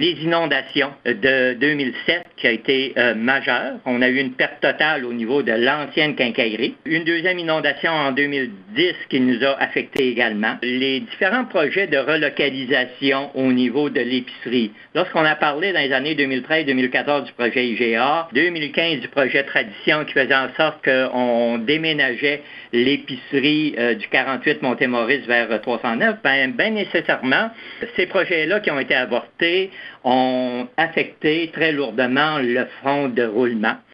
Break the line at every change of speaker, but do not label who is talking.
les inondations de 2007 qui a été majeure. On a eu une perte totale au niveau de l'ancienne quincaillerie. Une deuxième inondation en 2010 qui nous a affectés également. Les différents projets de relocalisation au niveau de l'épicerie. Lorsqu'on a parlé dans les années 2013-2014 du projet IGA, 2015 du projet Tradition qui faisait en sorte qu'on déménageait l'épicerie du 48 Montémaurice vers 309, bien nécessairement, ces projets-là qui ont été avortés ont affecté très lourdement le fonds de roulement.